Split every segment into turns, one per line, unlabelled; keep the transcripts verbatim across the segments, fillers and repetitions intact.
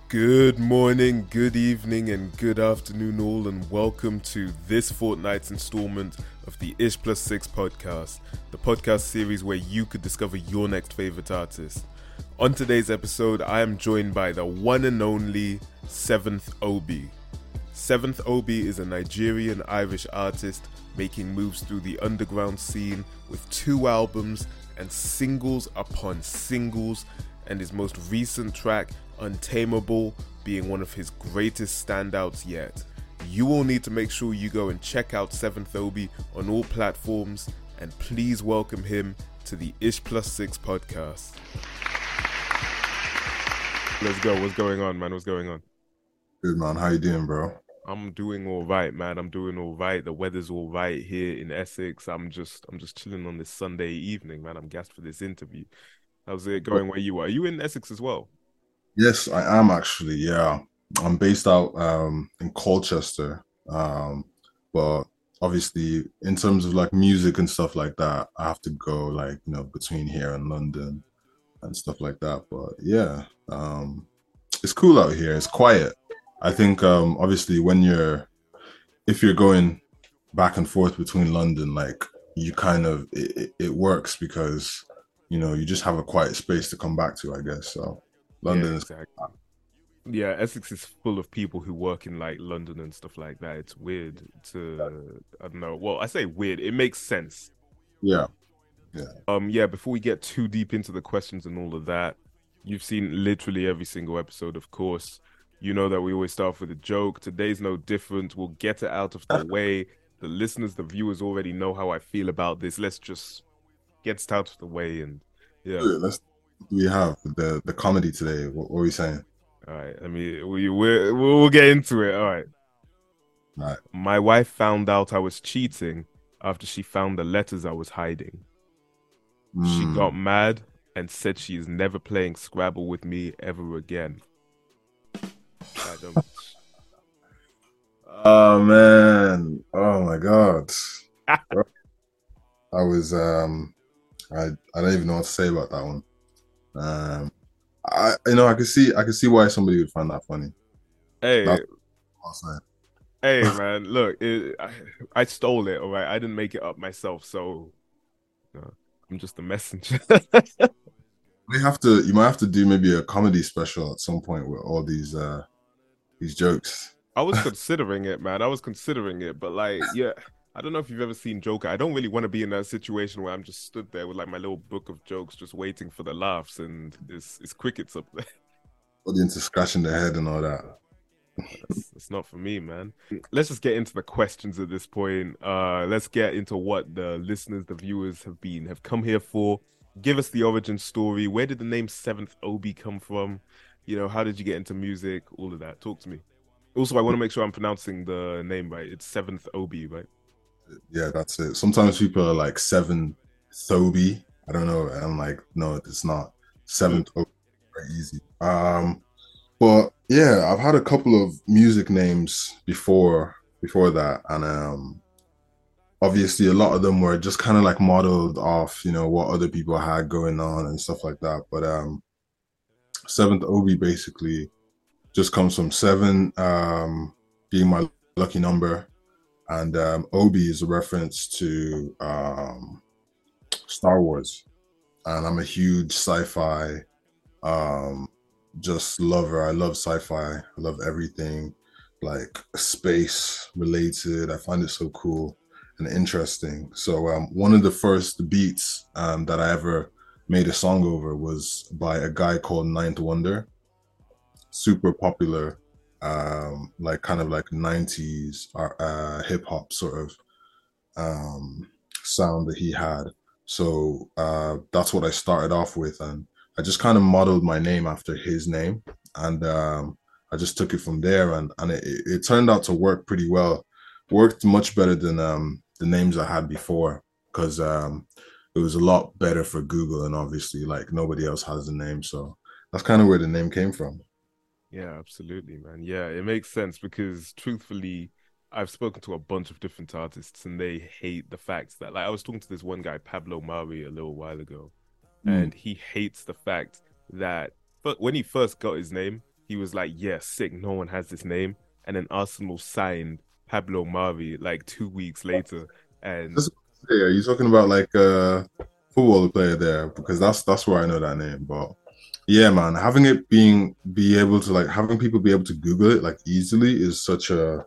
Good morning, good evening, and good afternoon, all, and welcome to this fortnight's installment of the Ish Plus Six podcast, the podcast series where you could discover your next favorite artist. On today's episode, I am joined by the one and only Seventh Obi. Seventh Obi is a Nigerian Irish artist making moves through the underground scene with two albums and singles upon singles, and his most recent track, Untamable, being one of his greatest standouts yet. You will need to make sure you go and check out Seventh Obi on all platforms, and please welcome him to the Ish Plus Six podcast. Let's go. What's going on, man? What's going on?
Good, man. How you doing, bro?
I'm doing all right, man. I'm doing all right. The weather's all right here in Essex. I'm just, I'm just chilling on this Sunday evening, man. I'm gassed for this interview. How's it going where you are? Are you in Essex as well?
Yes, I am actually. Yeah, I'm based out um, in Colchester, um, but obviously, in terms of like music and stuff like that, I have to go like you know between here and London and stuff like that. But yeah, um, it's cool out here. It's quiet. I think um, obviously when you're if you're going back and forth between London, like you kind of it, it it works because you know you just have a quiet space to come back to, I guess. So London
Yeah,
is
exactly. Yeah, Essex is full of people who work in like London and stuff like that. It's weird to, I don't know. Well, I say weird. It makes sense.
yeah, yeah.
Um, yeah, before we get too deep into the questions and all of that, you've seen literally every single episode, of course. You know that we always start off with a joke. Today's no different. We'll get it out of the way. The listeners, the viewers already know how I feel about this. Let's just get it out of the way and yeah.
Let's we have the the comedy today. What, what are we saying?
All right, I mean, we we're, we'll get into it. All right.
Right.
My wife found out I was cheating after she found the letters I was hiding. She got
Mm.
mad and said she is never playing Scrabble with me ever again. I don't...
Oh man. Oh my God. I was um I I don't even know what to say about that one. Um I you know I can see I can see why somebody would find that funny.
Hey,
That's what I'm saying.
hey, man, look, it, I, I stole it, all right? I didn't make it up myself, so uh, I'm just the messenger.
We have to you might have to do maybe a comedy special at some point with all these uh these jokes.
I was considering it, man. I was considering it, but like, yeah, I don't know if you've ever seen Joker. I don't really want to be in that situation where I'm just stood there with like my little book of jokes, just waiting for the laughs, and it's it's crickets up there.
Audience is scratching their head and all that.
It's, it's not for me, man. Let's just get into the questions at this point. Uh, let's get into what the listeners, the viewers have been have come here for. Give us the origin story. Where did the name Seventh Obi come from? You know, how did you get into music? All of that. Talk to me. Also, I want to make sure I'm pronouncing the name right. It's Seventh Obi, right?
Yeah, that's it. Sometimes people are like seven Thoby. I don't know. And I'm like, no, it's not.
Mm.
Seventh Obi, very easy. Um, but yeah, I've had a couple of music names before before that, and um, obviously a lot of them were just kind of like modeled off, you know, what other people had going on and stuff like that. But um, Seventh Obi basically just comes from seven um being my lucky number, and um, Obi is a reference to um, Star Wars, and I'm a huge sci-fi um, just lover. I love sci-fi. I love everything like space related. I find it so cool and interesting. So um, one of the first beats um, that I ever made a song over was by a guy called Ninth Wonder. Super popular, um, like kind of like nineties uh, hip hop sort of um, sound that he had. So uh, that's what I started off with, and I just kind of modeled my name after his name, and um, I just took it from there, and and it, it turned out to work pretty well. Worked much better than um, the names I had before, because um, it was a lot better for Google, and obviously like nobody else has the name, so that's kind of where the name came from.
Yeah, absolutely, man. Yeah, it makes sense because truthfully, I've spoken to a bunch of different artists and they hate the fact that, like, I was talking to this one guy, Pablo Mari, a little while ago,
Mm.
and he hates the fact that but when he first got his name, he was like, yeah, sick, no one has this name. And then Arsenal signed Pablo Mari like two weeks later. And
Just, yeah, are you talking about like a football player there? Because that's that's where I know that name. But yeah, man, having it being be able to like having people be able to Google it like easily is such a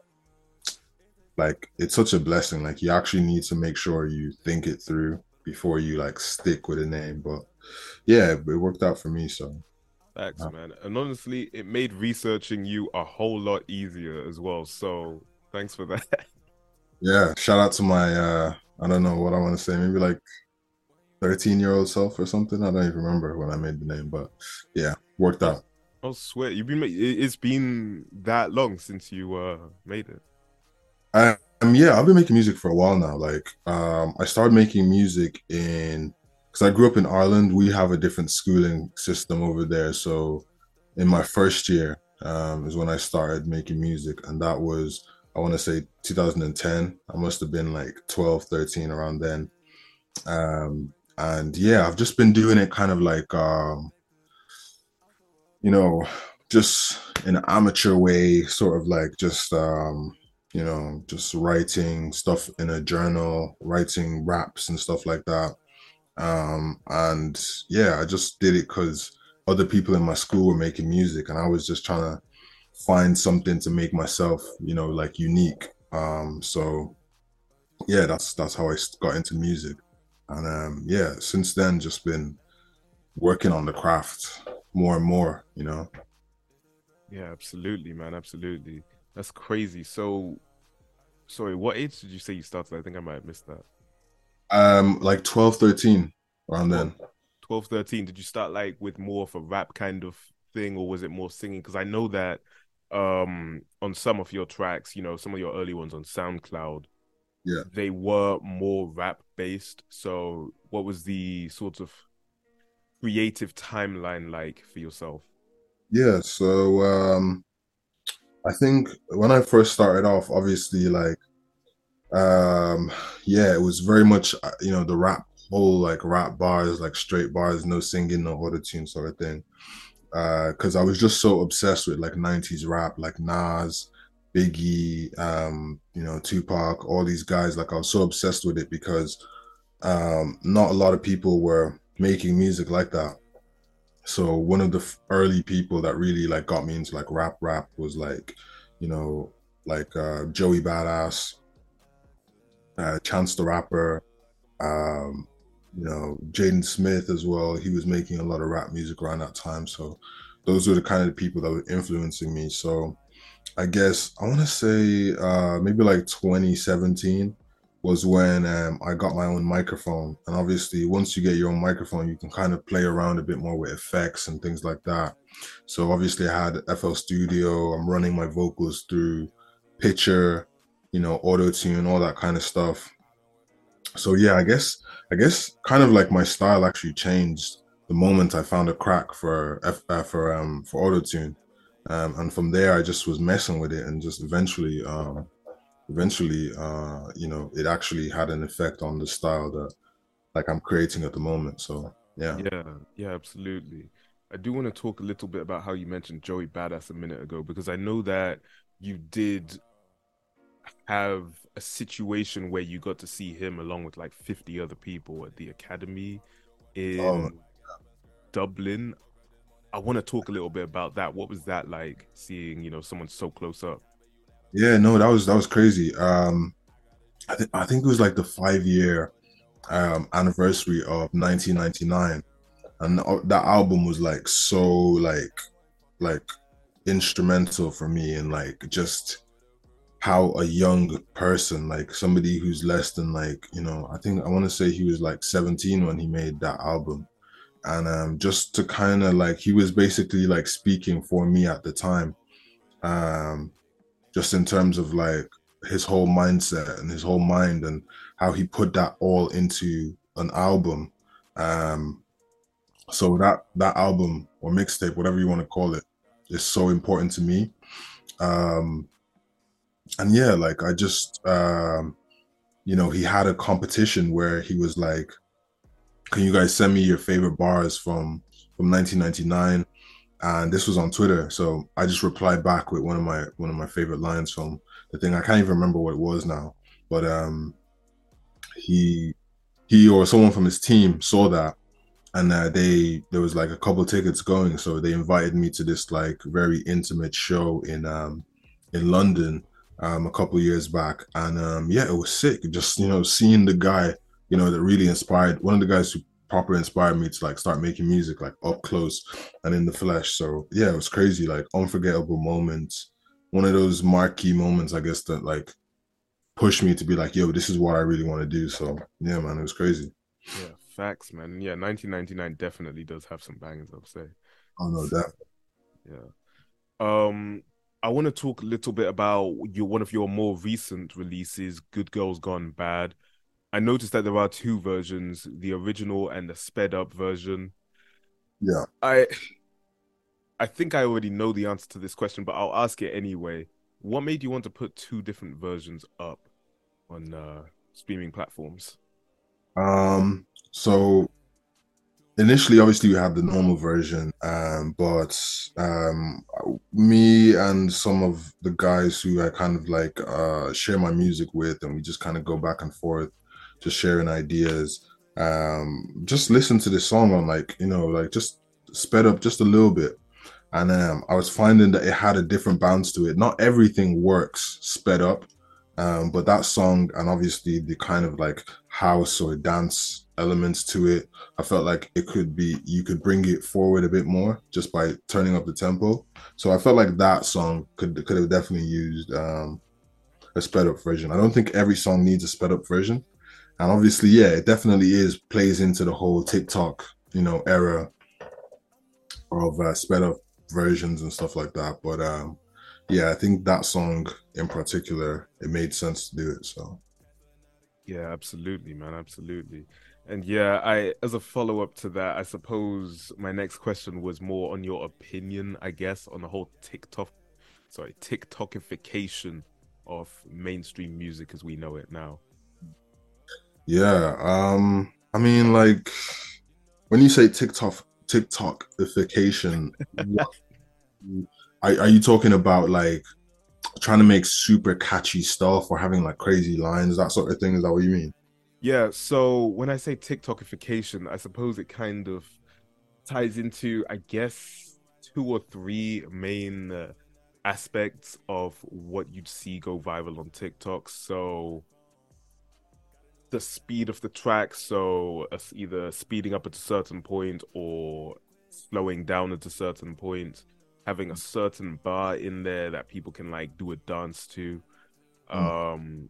like it's such a blessing. Like you actually need to make sure you think it through before you like stick with a name. But yeah, it worked out for me. So
facts,
uh,
man. And honestly, it made researching you a whole lot easier as well. So thanks for that.
yeah, shout out to my uh I don't know what I want to say, maybe like thirteen year old self or something. I don't even remember when I made the name, but yeah, worked
I'll,
out.
I'll swear, you've been ma- it- it's been that long since you uh made it.
I, um, yeah, I've been making music for a while now. Like, um, I started making music in because I grew up in Ireland. We have a different schooling system over there. So, in my first year, um, is when I started making music, and that was I want to say two thousand ten. I must have been like twelve, thirteen around then. Um, and yeah, I've just been doing it kind of like um, you know, just in an amateur way, sort of like just um, you know, just writing stuff in a journal, writing raps and stuff like that. Um, and yeah, I just did it because other people in my school were making music, and I was just trying to find something to make myself, you know, like unique. Um, so yeah, that's that's how I got into music, and um, yeah, since then, just been working on the craft more and more, you know.
Yeah, absolutely, man. Absolutely. That's crazy. So, sorry, what age did you say you started? I think I might have missed that.
Um, like twelve, thirteen around
Twelve,
then.
twelve, thirteen. Did you start like with more of a rap kind of thing, or was it more singing? Because I know that um on some of your tracks, you know, some of your early ones on SoundCloud,
Yeah.
they were more rap based. So, what was the sort of creative timeline like for yourself?
Yeah. So um I think when I first started off, obviously like um yeah, it was very much uh, you know, the rap whole like rap bars, like straight bars, no singing, no auto tune sort of thing. Uh, because I was just so obsessed with like nineties rap, like Nas, Biggie, um, you know, Tupac, all these guys. Like I was so obsessed with it because um not a lot of people were making music like that. So one of the f- early people that really like got me into like rap rap was like, you know, like uh Joey Badass, uh Chance the Rapper, um, you know, Jaden Smith as well. He was making a lot of rap music around that time. So those were the kind of people that were influencing me. So I guess I want to say uh, maybe like twenty seventeen was when um, I got my own microphone. And obviously, once you get your own microphone, you can kind of play around a bit more with effects and things like that. So obviously, I had F L Studio. I'm running my vocals through Pitcher, you know, Auto Tune, all that kind of stuff. So yeah, I guess I guess kind of like my style actually changed the moment I found a crack for F, uh, for um for auto tune, um, and from there I just was messing with it, and just eventually um eventually uh you know it actually had an effect on the style that like I'm creating at the moment. So yeah.
Yeah, yeah, absolutely. I do want to talk a little bit about how you mentioned Joey Badass a minute ago, because I know that you did have a situation where you got to see him along with like fifty other people at the academy
Oh
in Dublin. I want to talk a little bit about that. What was that like seeing, you know, someone so close up?
yeah, no, that was that was crazy. Um, I think I think it was like the five year um anniversary of nineteen ninety-nine, and uh, that album was like so like like instrumental for me, and like just how a young person, like somebody who's less than like, you know, I think I want to say he was like seventeen when he made that album. And um just to kind of like he was basically like speaking for me at the time. Um just in terms of like his whole mindset and his whole mind, and how he put that all into an album. Um so that that album or mixtape, whatever you want to call it, is so important to me. Um and yeah, like I just um you know, he had a competition where he was like, can you guys send me your favorite bars from from nineteen ninety-nine? and this was on Twitter. So I just replied back with one of my one of my favorite lines from the thing. I can't even remember what it was now, but um, he he or someone from his team saw that, and uh, they there was like a couple tickets going, so they invited me to this like very intimate show in um in London um a couple years back, and um yeah, it was sick. Just you know seeing the guy you know that really inspired one of the guys who proper inspired me to like start making music like up close and in the flesh. So yeah, it was crazy, like unforgettable moments. One of those marquee moments, I guess, that like pushed me to be like, yo, this is what I really want to do. So yeah, man, it was crazy.
Yeah, facts, man. Yeah, nineteen ninety-nine definitely does have some bangers, I'll say.
Oh no, that
Yeah. Um, I want to talk a little bit about your one of your more recent releases, Good Girls Gone Bad. I noticed that there are two versions, the original and the sped up version.
yeah.
I I think I already know the answer to this question, but I'll ask it anyway. What made you want to put two different versions up on uh streaming platforms?
Um, so initially, obviously, we had the normal version, um, but um, me and some of the guys who I kind of like uh, share my music with, and we just kind of go back and forth, just sharing ideas. Um, just listen to this song on like you know like just sped up just a little bit, and um, I was finding that it had a different bounce to it. Not everything works sped up, um, but that song and obviously the kind of like house or dance elements to it, I felt like it could be you could bring it forward a bit more just by turning up the tempo. So I felt like that song could could have definitely used um, a sped up version. I don't think every song needs a sped up version, and obviously, yeah, it definitely is plays into the whole TikTok you know era of uh, sped up versions and stuff like that. But um, yeah, I think that song in particular, it made sense to do it. So
Yeah, absolutely, man, absolutely. And yeah, I as a follow-up to that, I suppose my next question was more on your opinion, I guess, on the whole TikTok, sorry, TikTokification of mainstream music as we know it now.
yeah, um, I mean, like when you say TikTok TikTokification, what are, are you talking about? Like trying to make super catchy stuff or having like crazy lines, that sort of thing? Is that what you mean?
Yeah, so when I say TikTokification, I suppose it kind of ties into, I guess, two or three main uh, aspects of what you'd see go viral on TikTok. So the speed of the track, so uh, either speeding up at a certain point or slowing down at a certain point, having a certain bar in there that people can like do a dance to,
Mm.
um,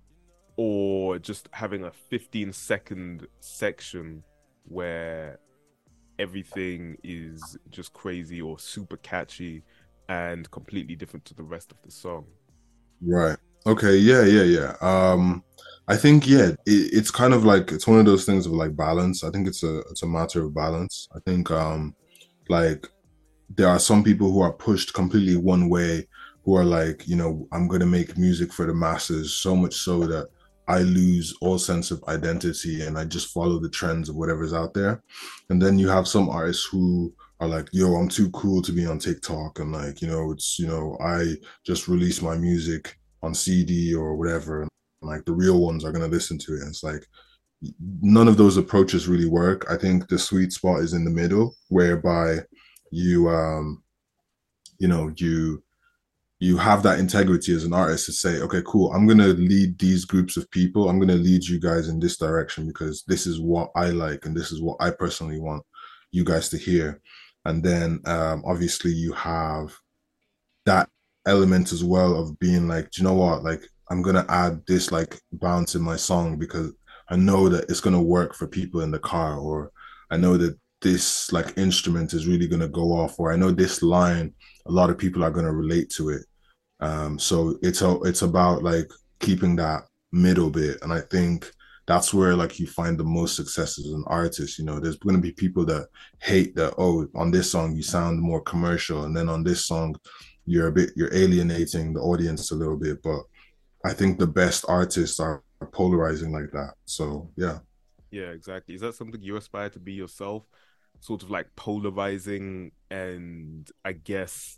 or just having a fifteen second section where everything is just crazy or super catchy and completely different to the rest of the song.
Right. Okay. Yeah. Yeah. Yeah. Um, I think yeah, it, it's kind of like it's one of those things of like balance. I think it's a it's a matter of balance. I think um, like there are some people who are pushed completely one way, who are like, you know, I'm gonna make music for the masses, so much so that I lose all sense of identity and I just follow the trends of whatever's out there. And then you have some artists who are like, yo, I'm too cool to be on TikTok, and like, you know, it's you know, I just release my music on C D or whatever. And like the real ones are gonna listen to it. And it's like none of those approaches really work. I think the sweet spot is in the middle, whereby you um you know you you have that integrity as an artist to say, okay, cool, I'm going to lead these groups of people, I'm going to lead you guys in this direction because this is what I like and this is what I personally want you guys to hear. And then um obviously you have that element as well of being like, do you know what, like I'm going to add this like bounce in my song because I know that it's going to work for people in the car, or I know that this like instrument is really going to go off, or I know this line a lot of people are going to relate to it. Um, so it's a, it's about like keeping that middle bit, and I think that's where like you find the most success as an artist. You know, there's going to be people that hate that. Oh, on this song you sound more commercial, and then on this song you're a bit you're alienating the audience a little bit. But I think the best artists are polarizing like that. So yeah.
Yeah, exactly. Is that something you aspire to be yourself? Sort of like polarizing and I guess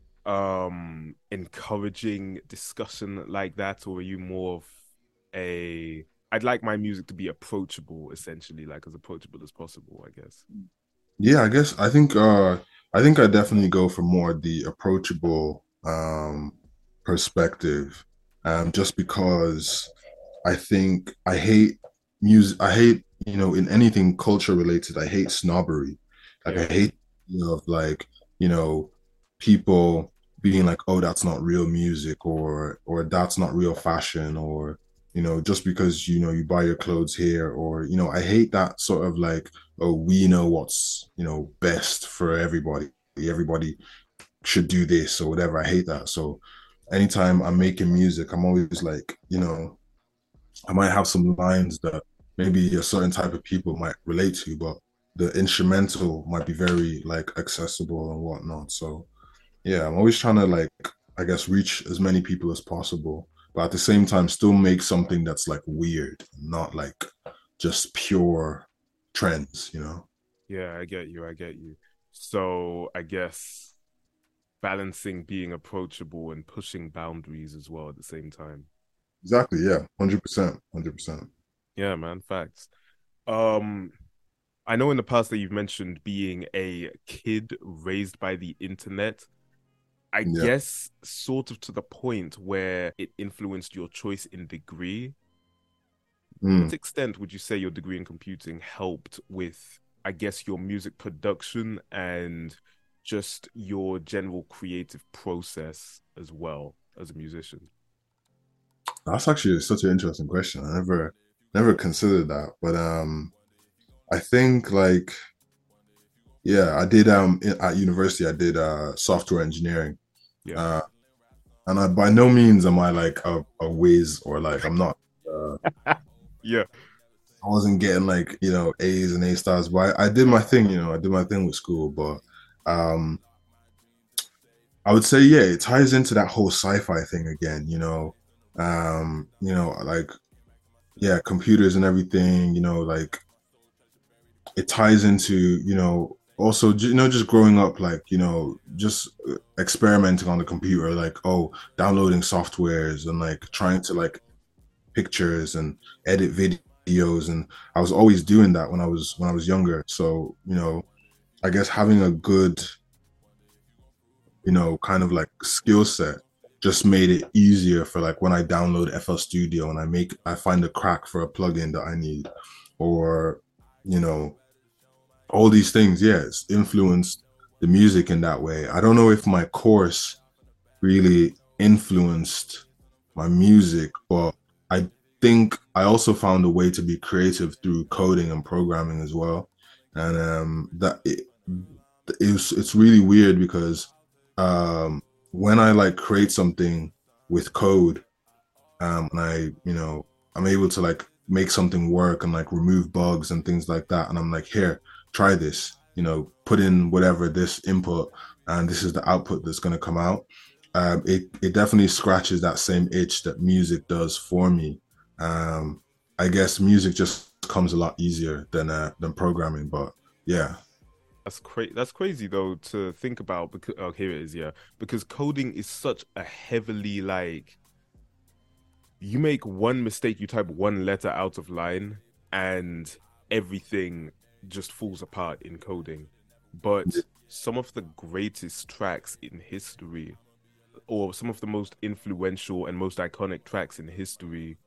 um encouraging discussion like that, or are you more of a I'd like my music to be approachable, essentially, like as approachable as possible, I guess.
Yeah, I guess I think uh I think I definitely go for more the approachable um perspective. Um just because I think I hate music I hate, you know, in anything culture related, I hate snobbery. Like I
Yeah.
hate, you know, of like, you know, people being like, oh, that's not real music, or or that's not real fashion, or you know, just because you know you buy your clothes here, or you know, I hate that sort of like, oh, we know what's, you know, best for everybody. Everybody should do this or whatever. I hate that. So anytime I'm making music, I'm always like, you know, I might have some lines that maybe a certain type of people might relate to, but the instrumental might be very like accessible and whatnot. So yeah, I'm always trying to like, I guess, reach as many people as possible, but at the same time, still make something that's like weird, not like just pure trends, you know?
Yeah, I get you. I get you. So I guess balancing being approachable and pushing boundaries as well at the same time.
Exactly. Yeah. one hundred percent. one hundred percent.
Yeah, man, facts. Um, I know in the past that you've mentioned being a kid raised by the internet. I
Yeah.
guess sort of to the point where it influenced your choice in degree.
Mm.
What extent would you say your degree in computing helped with, I guess, your music production and just your general creative process as well as a musician?
That's actually such an interesting question. I never, never considered that, but um, I think like, yeah, I did um in- at university. I did uh software engineering.
Yeah.
Uh, and I by no means am I like a, a whiz, or like I'm not. Uh,
Yeah.
I wasn't getting like, you know, A's and A stars, but I, I did my thing. You know, I did my thing with school. But um, I would say, yeah, it ties into that whole sci-fi thing again. You know, um, you know, like yeah, computers and everything. You know, like it ties into, you know, also, you know, just growing up, like, you know, just uh, experimenting on the computer, like, oh, downloading softwares and like trying to like pictures and edit videos. And I was always doing that when I was when I was younger. So, you know, I guess having a good, you know, kind of like skill set just made it easier for like when I download F L Studio and I make I find a crack for a plugin that I need, or you know, all these things. Yeah, it's influenced the music in that way. I don't know if my course really influenced my music, but I think I also found a way to be creative through coding and programming as well. And um, that it, it's it's really weird because um, when I like create something with code, um, and I, you know, I'm able to like make something work and like remove bugs and things like that. And I'm like, here, try this, you know, put in whatever this input, and this is the output that's going to come out. Um, it, it definitely scratches that same itch that music does for me. Um, I guess music just comes a lot easier than, uh, than programming, but yeah.
That's crazy. That's crazy though to think about because oh, here it is, yeah. Because coding is such a heavily like you make one mistake, you type one letter out of line, and everything just falls apart in coding. But some of the greatest tracks in history, or some of the most influential and most iconic tracks in history,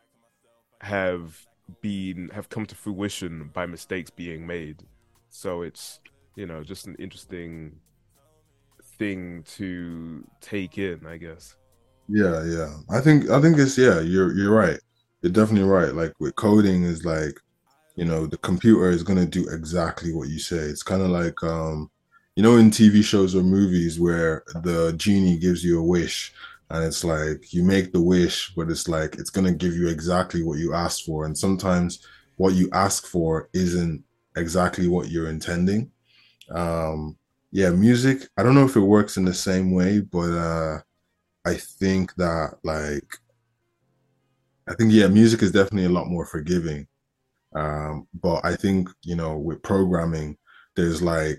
have been have come to fruition by mistakes being made. So it's, you know, just an interesting thing to take in, I guess.
Yeah, yeah. I think I think it's, yeah, you're you're right. You're definitely right. Like with coding is like, you know, the computer is gonna do exactly what you say. It's kind of like um, you know, in T V shows or movies where the genie gives you a wish and it's like you make the wish, but it's like it's gonna give you exactly what you asked for. And sometimes what you ask for isn't exactly what you're intending. Um, yeah, music, I don't know if it works in the same way, but uh I think that like I think yeah, music is definitely a lot more forgiving. Um, but I think, you know, with programming, there's like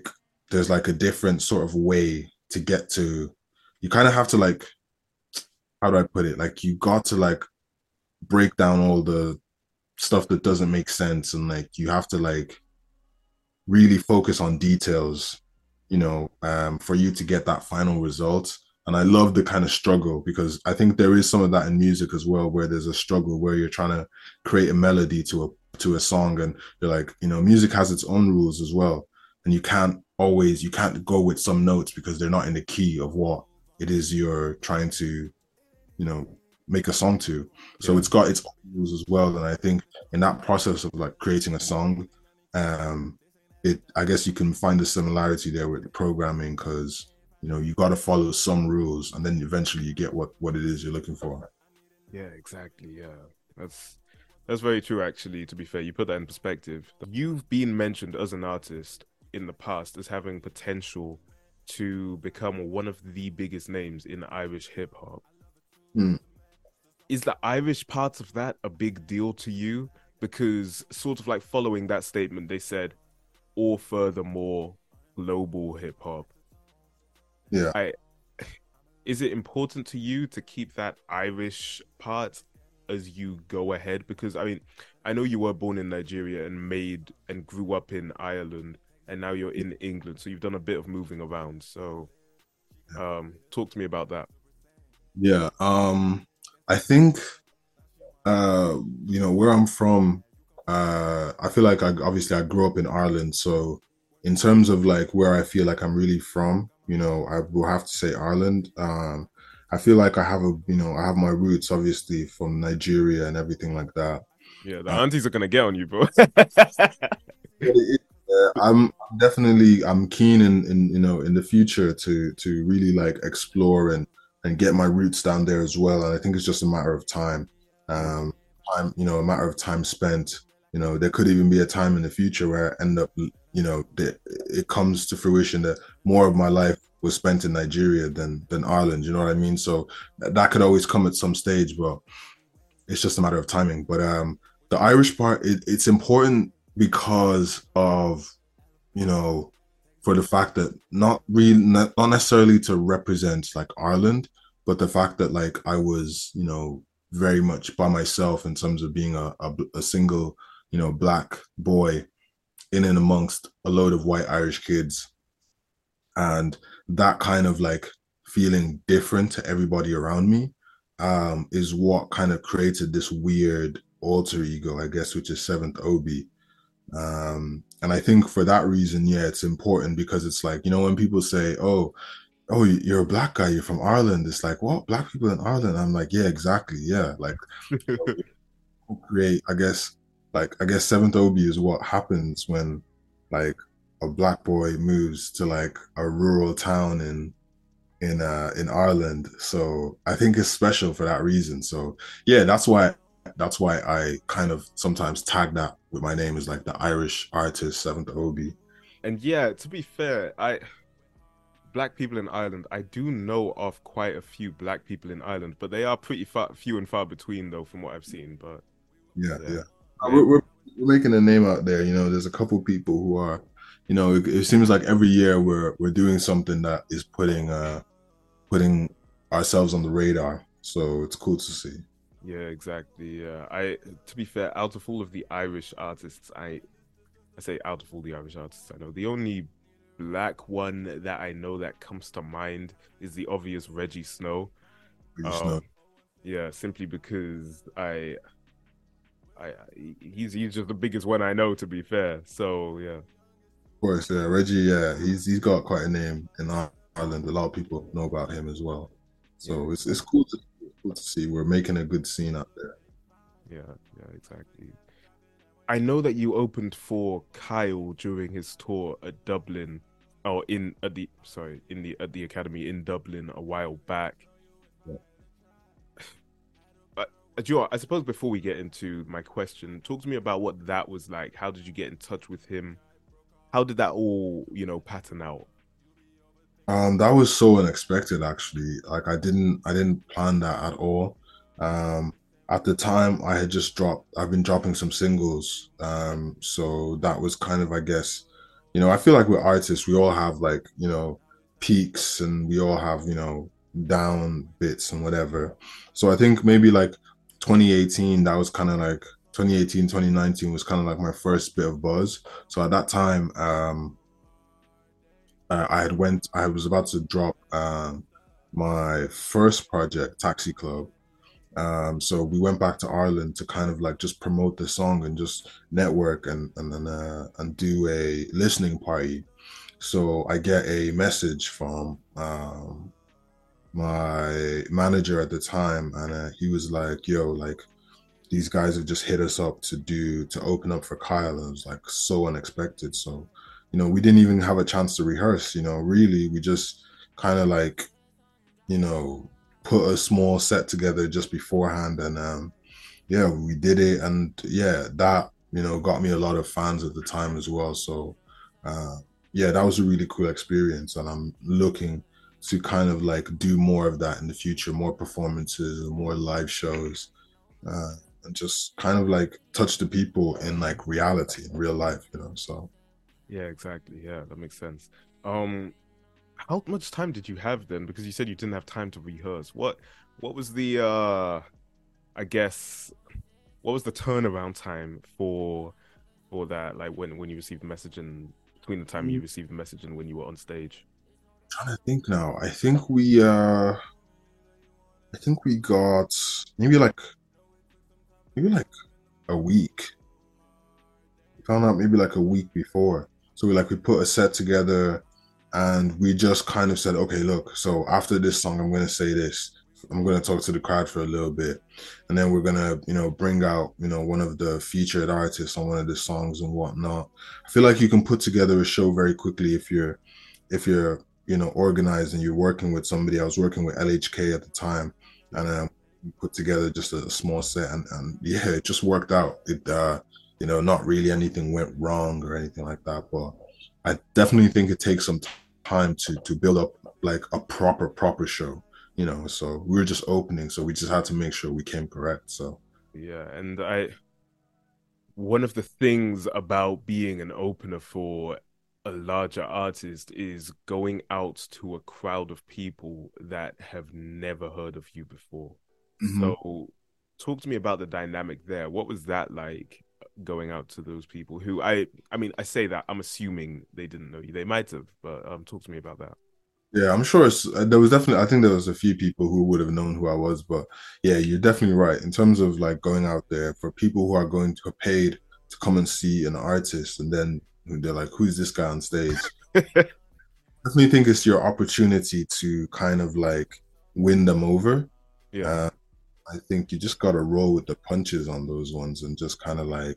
there's like a different sort of way to get to. You kind of have to like, how do I put it? Like you got to like break down all the stuff that doesn't make sense, and like you have to like really focus on details, you know, um, for you to get that final result. And I love the kind of struggle, because I think there is some of that in music as well, where there's a struggle where you're trying to create a melody to a to a song, and you're like, you know, music has its own rules as well, and you can't always you can't go with some notes because they're not in the key of what it is you're trying to, you know, make a song to. So
Yeah.
it's got its own rules as well. And I think in that process of like creating a song, um, it I guess you can find a similarity there with the programming, because you know you got to follow some rules, and then eventually you get what what it is you're looking for.
Yeah, exactly. Yeah, that's that's very true. Actually, to be fair, you put that in perspective. You've been mentioned as an artist in the past as having potential to become one of the biggest names in Irish hip hop.
Hmm.
Is the Irish part of that a big deal to you? Because sort of like following that statement, they said, or furthermore, global hip hop.
Yeah.
I Is it important to you to keep that Irish part as you go ahead? Because I mean, I know you were born in Nigeria and made and grew up in Ireland, and now you're in England, so you've done a bit of moving around. So, um, talk to me about that.
Yeah. Um, I think uh, you know, where I'm from, uh, I feel like I obviously I grew up in Ireland. So in terms of like where I feel like I'm really from, you know, I will have to say Ireland. Um, I feel like I have a, you know, I have my roots obviously from Nigeria and everything like that.
Yeah, the
Uh,
aunties are gonna get on you, bro.
uh, I'm definitely I'm keen in, in you know in the future to to really like explore and and get my roots down there as well. And I think it's just a matter of time. Um, time, you know, a matter of time spent. You know, there could even be a time in the future where I end up, you know, the, it comes to fruition that more of my life was spent in Nigeria than than Ireland. You know what I mean? So that, that could always come at some stage, but it's just a matter of timing. But um, the Irish part, it, it's important because of, you know, for the fact that not really, not, not necessarily to represent like Ireland, but the fact that like I was, you know, very much by myself in terms of being a, a, a single, you know, black boy in and amongst a load of white Irish kids. And that kind of like feeling different to everybody around me um, is what kind of created this weird alter ego, I guess, which is Seventh Obi. Um, and I think for that reason, yeah, it's important, because it's like, you know, when people say, oh, oh, you're a black guy, you're from Ireland. It's like, what? Black people in Ireland? I'm like, yeah, exactly. Yeah. Like, create, I guess, like, I guess Seventh Obi is what happens when, like, a black boy moves to like a rural town in in uh in Ireland. So I think it's special for that reason. So yeah, that's why that's why I kind of sometimes tag that with my name as like the Irish artist Seventh Obi.
And yeah, to be fair, I black people in Ireland, I do know of quite a few black people in Ireland, but they are pretty far, few and far between, though, from what I've seen. But
Yeah,
yeah,
yeah. Uh,
they,
We're, we're we're making a name out there. You know, there's a couple people who are, you know, it, it seems like every year we're we're doing something that is putting uh putting ourselves on the radar. So it's cool to see.
yeah, exactly. Yeah, I to be fair, out of all of the Irish artists, I I say out of all the Irish artists I know, the only black one that I know that comes to mind is the obvious Reggie Snow.
We just know.
Um, yeah, simply because I I he's he's just the biggest one I know, to be fair. So yeah.
Of course, yeah, Reggie, yeah, he's he's got quite a name in Ireland. A lot of people know about him as well.
Yeah,
So it's it's cool to cool to see we're making a good scene out there.
yeah, yeah, exactly. I know that you opened for Kyle during his tour at Dublin, or in at the sorry, in the at the academy in Dublin a while back.
Yeah.
But uh, do you know what, I suppose before we get into my question, talk to me about what that was like. How did you get in touch with him? How did that all, you know, pattern out?
Um, that was so unexpected actually. Like I didn't I didn't plan that at all. Um, at the time I had just dropped I've been dropping some singles. Um, so that was kind of I guess you know, I feel like with artists, we all have like, you know, peaks and we all have, you know, down bits and whatever. So I think maybe like twenty eighteen, that was kind of like twenty eighteen, twenty nineteen was kind of like my first bit of buzz. So at that time, um, uh, I had went, I was about to drop um, my first project, Taxi Club. Um, so we went back to Ireland to kind of like just promote the song and just network and and then uh, and do a listening party. So I get a message from um, my manager at the time, and uh, he was like, "Yo, like these guys have just hit us up to do to open up for Kyle," and it was like so unexpected. So, you know, we didn't even have a chance to rehearse. You know, really, we just kind of like you know put a small set together just beforehand, and um, yeah, we did it, and yeah, that you know got me a lot of fans at the time as well. So uh, yeah, that was a really cool experience, and I'm looking to kind of like do more of that in the future, more performances and more live shows, uh, and just kind of like touch the people in like reality, in real life, you know. So
Yeah, exactly. Yeah, that makes sense. Um, how much time did you have then? Because you said you didn't have time to rehearse. What what was the uh I guess what was the turnaround time for for that? Like when when you received the message and between the time you
I'm
received the message and when you were on stage?
trying to think now. I think we uh I think we got maybe like maybe like a week. We found out maybe like a week before. So we like we put a set together and we just kind of said, okay, look, so after this song, I'm gonna say this. I'm gonna talk to the crowd for a little bit. And then we're gonna, you know, bring out, you know, one of the featured artists on one of the songs and whatnot. I feel like you can put together a show very quickly if you're if you're, you know, organized and you're working with somebody. I was working with L H K at the time and um we put together just a, a small set and, and yeah, it just worked out. It uh you know, not really anything went wrong or anything like that. But I definitely think it takes some time to to build up like a proper proper show. You know, so we were just opening, so we just had to make sure we came correct. So
Yeah, and I one of the things about being an opener for a larger artist is going out to a crowd of people that have never heard of you before.
mhm.
So, talk to me about the dynamic there. What was that like going out to those people who I I mean, I say that I'm assuming they didn't know you. They might have, but um talk to me about that.
Yeah, I'm sure it's, uh, there was definitely, I think there was a few people who would have known who I was, but yeah, you're definitely right. In terms of like going out there for people who are going to paid to come and see an artist and then they're like, who's this guy on stage? I definitely think it's your opportunity to kind of like win them over.
Yeah.
Uh, I think you just got to roll with the punches on those ones and just kind of like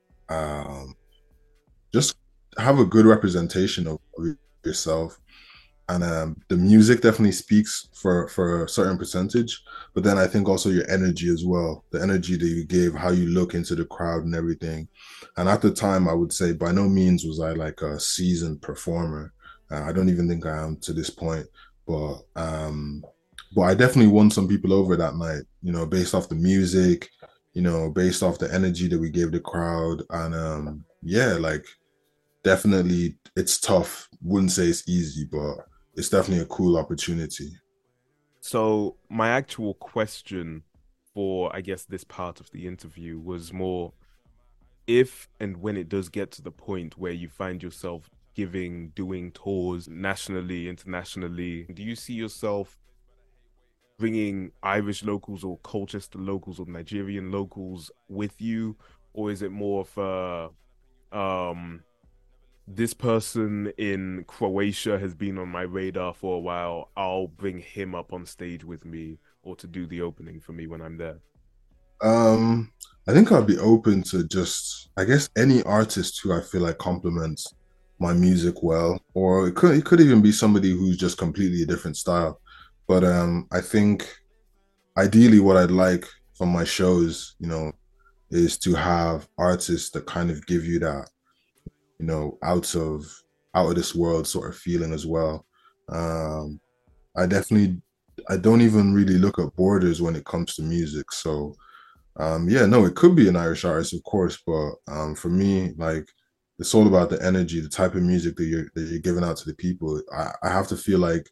um, just have a good representation of, of yourself. And um, the music definitely speaks for for a certain percentage, but then I think also your energy as well, the energy that you give, how you look into the crowd and everything. And at the time, I would say by no means was I like a seasoned performer. Uh, I don't even think I am to this point, but um, but I definitely won some people over that night. You know, based off the music, you know, based off the energy that we gave the crowd, and um, yeah, like definitely it's tough. Wouldn't say it's easy, but it's definitely a cool opportunity.
So, my actual question for I guess this part of the interview was more if and when it does get to the point where you find yourself giving, doing tours nationally, internationally, do you see yourself bringing Irish locals or Colchester locals or Nigerian locals with you? Or is it more of a, um, this person in Croatia has been on my radar for a while. I'll bring him up on stage with me or to do the opening for me when I'm there.
Um, I think I'd be open to just, I guess, any artist who I feel like complements my music well, or it could it could even be somebody who's just completely a different style. But um, I think ideally, what I'd like from my shows, you know, is to have artists that kind of give you that, you know, out of out of this world sort of feeling as well. Um, I definitely, I don't even really look at borders when it comes to music. So um, yeah, no, it could be an Irish artist, of course, but um, for me, like it's all about the energy, the type of music that you're that you're giving out to the people. I, I have to feel like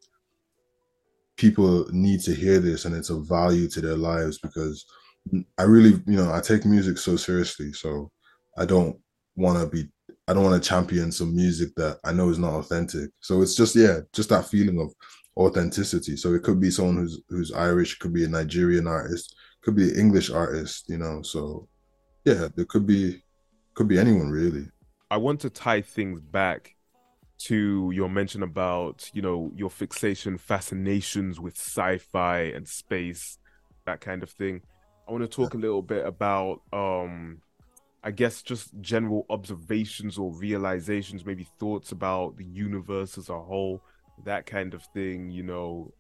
people need to hear this and it's of value to their lives because I really, you know, I take music so seriously. So I don't want to be, I don't want to champion some music that I know is not authentic. So it's just, yeah, just that feeling of authenticity. So it could be someone who's who's Irish, could be a Nigerian artist, could be an English artist, you know. So yeah, there could be could be anyone really.
I want to tie things back to your mention about, you know, your fixation, fascinations with sci-fi and space, that kind of thing. I want to talk a little bit about, um, I guess, just general observations or realizations, maybe thoughts about the universe as a whole, that kind of thing, you know,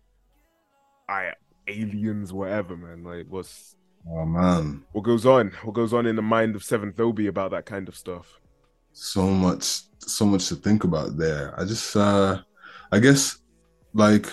I aliens, whatever, man. Like, what's
Oh man,
what goes on? What goes on in the mind of Seventh Obi about that kind of stuff?
so much, so much to think about there. I just, uh, I guess, like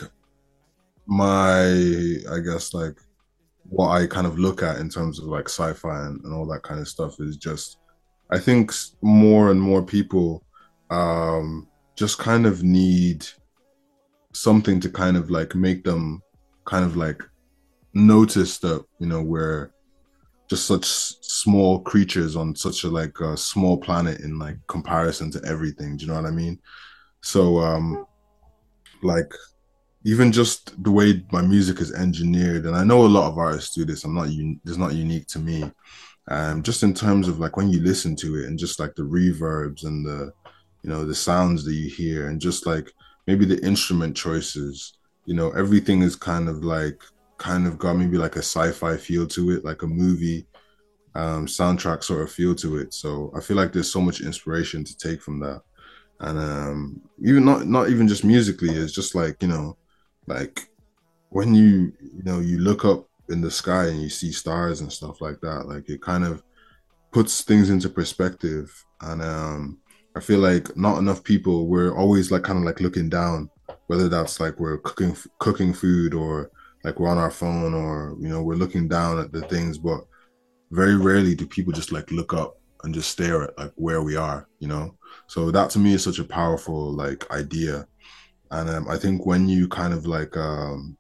my, I guess, like what I kind of look at in terms of like sci-fi and, and all that kind of stuff is just, I think more and more people um, just kind of need something to kind of like make them kind of like notice that, you know, we're just such small creatures on such a like a small planet in like comparison to everything. Do you know what I mean? So um like even just the way my music is engineered, and I know a lot of artists do this. I'm not un- it's not unique to me. Um, just in terms of like when you listen to it and just like the reverbs and the, you know, the sounds that you hear and just like maybe the instrument choices, you know, everything is kind of like kind of got maybe like a sci-fi feel to it, like a movie um, soundtrack sort of feel to it. So I feel like there's so much inspiration to take from that, and um, even not not even just musically, it's just like you know, like when you you know you look up in the sky and you see stars and stuff like that, like it kind of puts things into perspective. And um, I feel like not enough people, we're always like kind of like looking down, whether that's like we're cooking cooking food or like we're on our phone or you know we're looking down at the things, but very rarely do people just like look up and just stare at like where we are, you know. So that to me is such a powerful like idea. And um, I think when you kind of like um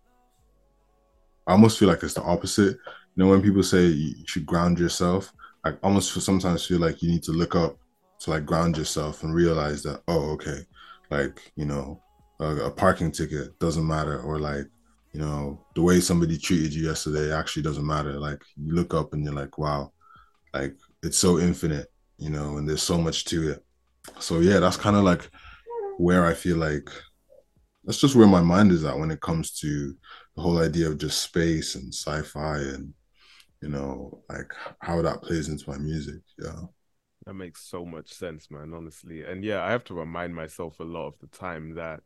I almost feel like it's the opposite. You know, when people say you should ground yourself, I almost feel, sometimes feel like you need to look up to like ground yourself and realize that, oh, okay, like, you know, a, a parking ticket doesn't matter. Or like, you know, the way somebody treated you yesterday actually doesn't matter. Like you look up and you're like, wow, like it's so infinite, you know, and there's so much to it. So yeah, that's kind of like where I feel like that's just where my mind is at when it comes to the whole idea of just space and sci-fi and you know like how that plays into my music. Yeah,
That makes so much sense, man, honestly. And yeah, I have to remind myself a lot of the time that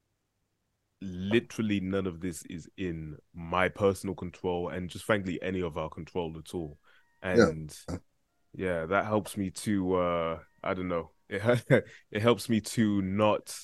literally none of this is in my personal control and just frankly any of our control at all.
yeah,
And yeah, that helps me to uh I don't know. It it helps me to not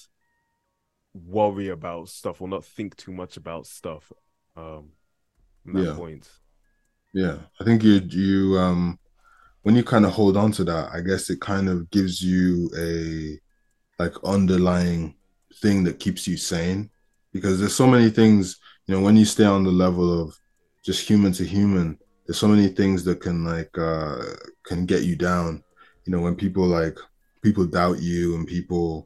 worry about stuff or not think too much about stuff. Um from that
yeah,
point.
yeah. I think you you um when you kind of hold on to that, I guess it kind of gives you a like underlying thing that keeps you sane because there's so many things, you know, when you stay on the level of just human to human, there's so many things that can like uh can get you down, you know, when people like people doubt you and people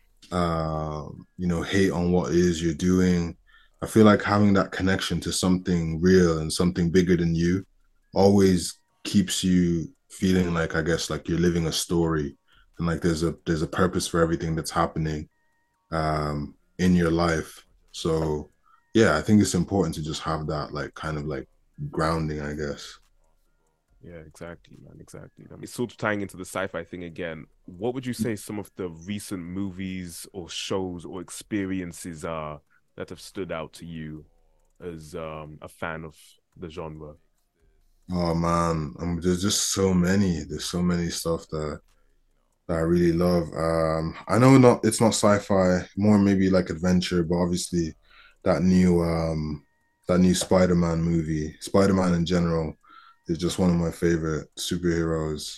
uh you know hate on what it is you're doing. I feel like having that connection to something real and something bigger than you always keeps you feeling like I guess like you're living a story and like there's a there's a purpose for everything that's happening um in your life. So yeah, I think it's important to just have that like kind of like grounding, I guess.
Yeah, exactly, man. Exactly. I mean, sort of tying into the sci-fi thing again, what would you say some of the recent movies or shows or experiences are that have stood out to you as um, a fan of the genre?
Oh man, um, there's just so many. There's so many stuff that that I really love. Um, I know not it's not sci-fi, more maybe like adventure, but obviously that new um that new Spider-Man movie, Spider-Man in general, is just one of my favorite superheroes.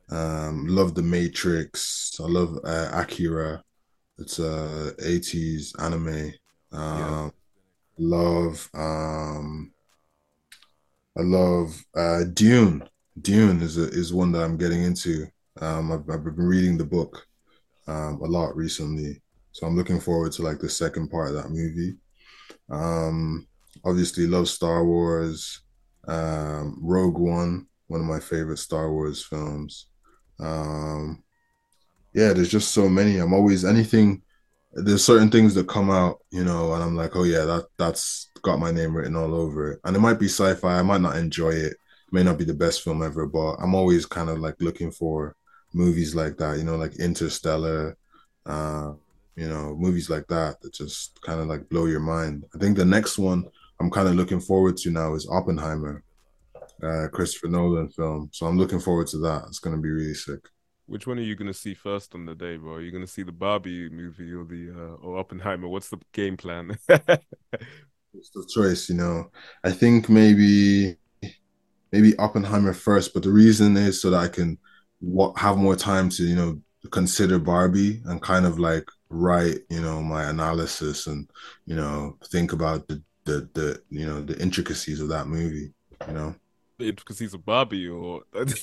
Um, love The Matrix. I love uh, Akira. It's a eighties anime.
Yeah.
Um, love um, I love uh, Dune. Dune is a, is one that I'm getting into. Um, I've, I've been reading the book um, a lot recently, so I'm looking forward to like the second part of that movie. Um, Obviously, love Star Wars. Um, Rogue One, one of my favorite Star Wars films. Um, yeah, there's just so many. I'm always anything. There's certain things that come out, you know, and I'm like, oh yeah, that that's got my name written all over it. And it might be sci-fi. I might not enjoy it. It may not be the best film ever, but I'm always kind of like looking for movies like that, you know, like Interstellar, uh, you know, movies like that that just kind of like blow your mind. I think the next one I'm kind of looking forward to now is Oppenheimer, uh, Christopher Nolan film. So I'm looking forward to that. It's gonna be really sick.
Which one are you gonna see first on the day, bro? Are you gonna see the Barbie movie or the uh, or Oppenheimer? What's the game plan?
It's the choice, you know. I think maybe maybe Oppenheimer first, but the reason is so that I can what have more time to, you know, consider Barbie and kind of like write, you know, my analysis and, you know, think about the the the you know the intricacies of that movie, you know. Of
The intricacies of Barbie or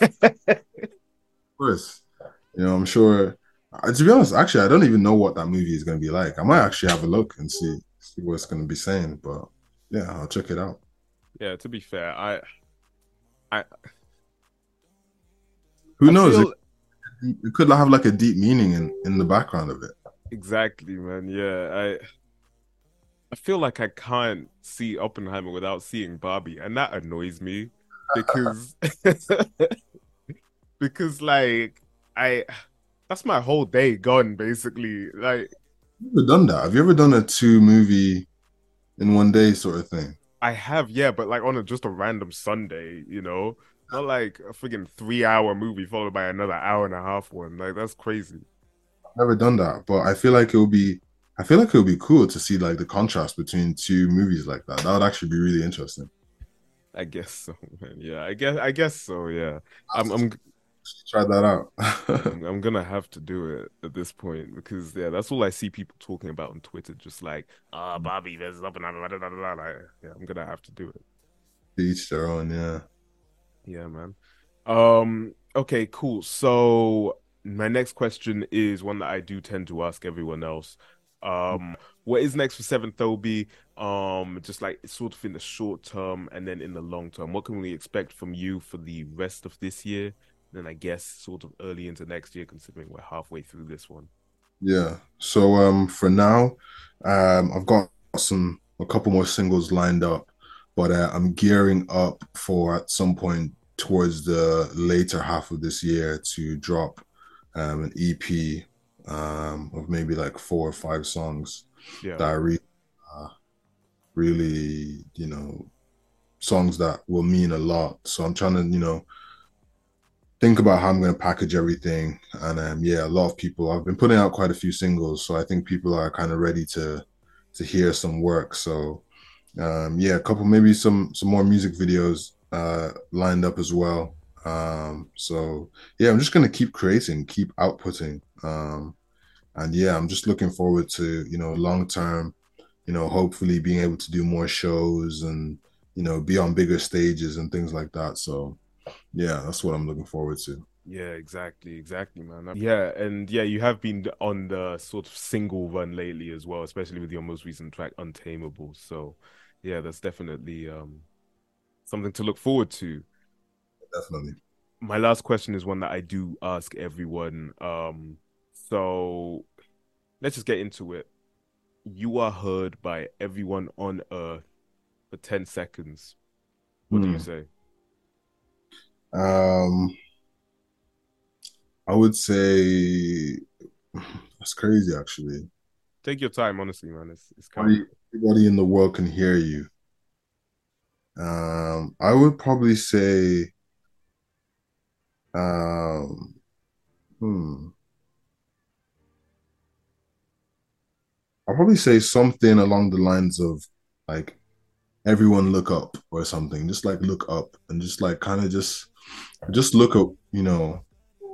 course, you know, I'm sure. uh, To be honest, actually, I don't even know what that movie is going to be like. I might actually have a look and see see what it's going to be saying, but yeah, I'll check it out.
yeah, to be fair, I I
Who
I
knows? It,
feel
it could have like a deep meaning in in the background of it.
exactly, man. Yeah, I I feel like I can't see Oppenheimer without seeing Barbie, and that annoys me because because like I that's my whole day gone basically. Like
You ever done that? Have you ever done a two movie in one day sort of thing?
I have, yeah, but like on a just a random Sunday, you know, not like a freaking three hour movie followed by another hour and a half one. Like that's crazy.
Never done that, but I feel like it would be. I feel like it would be cool to see like the contrast between two movies like that. That would actually be really interesting.
I guess so, man. Yeah, I guess I guess so. Yeah, I'm I'm
Try that out.
I'm I'm gonna have to do it at this point because yeah, that's all I see people talking about on Twitter. Just like, ah, Bobby, there's up and blah, blah, blah, blah, blah. Like, yeah, I'm gonna have to do it.
Each their own, yeah.
Yeah, man. Um, okay, cool. So my next question is one that I do tend to ask everyone else. Um, what is next for Seventh Obi? Um, just like sort of in the short term and then in the long term. What can we expect from you for the rest of this year? Then I guess sort of early into next year, considering we're halfway through this one.
Yeah. So um for now, um I've got some a couple more singles lined up, but uh, I'm gearing up for at some point towards the later half of this year to drop um an E P um of maybe like four or five songs
Yeah.
that I really uh, really, you know, songs that will mean a lot. So I'm trying to, you know, think about how I'm going to package everything. And um, yeah, a lot of people. I've been putting out quite a few singles, so I think people are kind of ready to to hear some work. So um, yeah, a couple, maybe some some more music videos uh, lined up as well. Um, so yeah, I'm just going to keep creating, keep outputting. Um, and yeah, I'm just looking forward to, you know, long term, you know, hopefully being able to do more shows and, you know, be on bigger stages and things like that. So yeah, that's what I'm looking forward to.
Yeah, exactly, exactly, man. Yeah, and yeah, you have been on the sort of single run lately as well, especially with your most recent track, Untamable. So, yeah, that's definitely um something to look forward to.
Definitely.
My last question is one that I do ask everyone. Um, so let's just get into it. You are heard by everyone on Earth for ten seconds. What do you
Hmm.
say?
Um, I would say that's crazy actually.
Take your time, honestly, man. It's it's kind of
Everybody, everybody in the world can hear you. Um, I would probably say, um, hmm, I'll probably say something along the lines of like everyone look up or something. Just like look up and just like kind of just just look up, you know,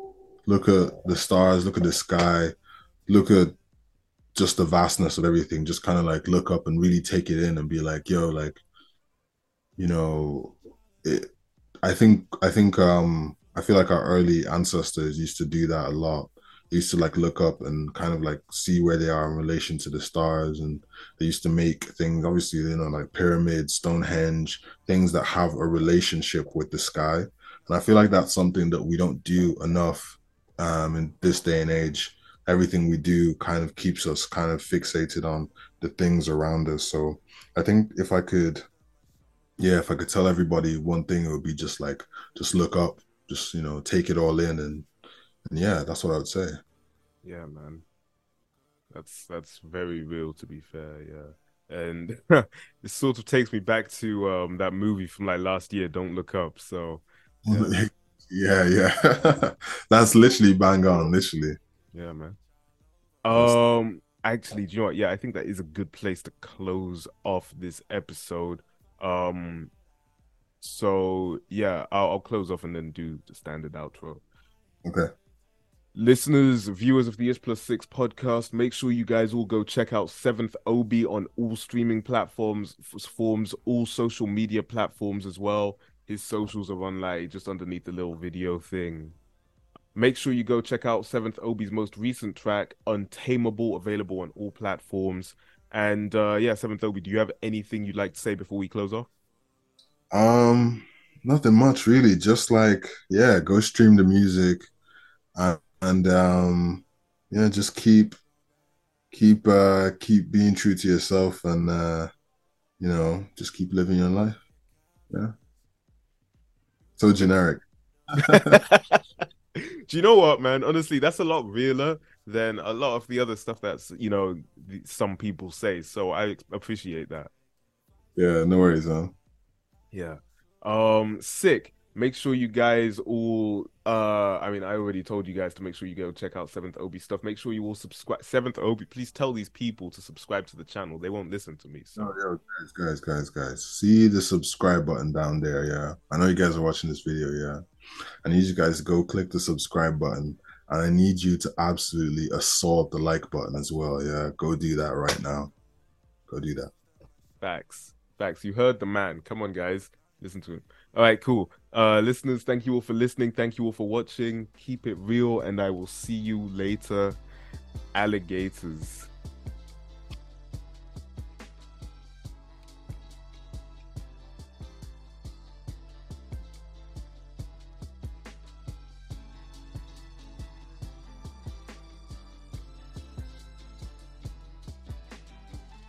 look at the stars, look at the sky, look at just the vastness of everything. Just kind of like look up and really take it in and be like, yo, like, you know, it, I think I think um I feel like our early ancestors used to do that a lot. They used to like look up and kind of like see where they are in relation to the stars, and they used to make things, obviously, you know, like pyramids, Stonehenge, things that have a relationship with the sky. And I feel like that's something that we don't do enough um in this day and age. Everything we do kind of keeps us kind of fixated on the things around us. So I think if I could yeah, if I could tell everybody one thing, it would be just like, just look up, just, you know, take it all in. And, and yeah, that's what I would say.
Yeah, man. That's that's very real, to be fair. Yeah, and it sort of takes me back to um that movie from like last year, Don't Look Up. So yeah, man.
Yeah, yeah. That's literally bang on, literally.
Yeah, man.
That's
Um, actually, do you know what? Yeah, I think that is a good place to close off this episode. Um, so yeah, I'll, I'll close off and then do the standard outro.
okay.
Listeners, viewers of the Ish Plus Six podcast, make sure you guys all go check out Seventh Obi on all streaming platforms, forms, all social media platforms as well. His socials are on like just underneath the little video thing. Make sure you go check out Seventh Obi's most recent track, Untamable, available on all platforms. And uh yeah, Seventh Obi, do you have anything you'd like to say before we close off?
Um, Nothing much really. Just like, yeah, go stream the music and, and um yeah, just keep keep uh keep being true to yourself and uh, you know, just keep living your life. Yeah. So generic.
Do you know what, man? Honestly, that's a lot realer than a lot of the other stuff that's, you know, some people say. So I appreciate that.
Yeah, no worries, man.
Yeah. Um, sick. Make sure you guys all uh I mean I already told you guys to make sure you go check out Seventh Obi stuff. Make sure you all subscribe. Seventh Obi, please tell these people to subscribe to the channel. They won't listen to me.
No,
So
yo, guys, guys, guys, guys. See the subscribe button down there, yeah. I know you guys are watching this video, yeah. I need you guys to go click the subscribe button. And I need you to absolutely assault the like button as well. Yeah. Go do that right now. Go do that.
facts. Facts. You heard the man. Come on, guys. Listen to him. All right, cool. Uh listeners, thank you all for listening. Thank you all for watching. Keep it real, and I will see you later. Alligators.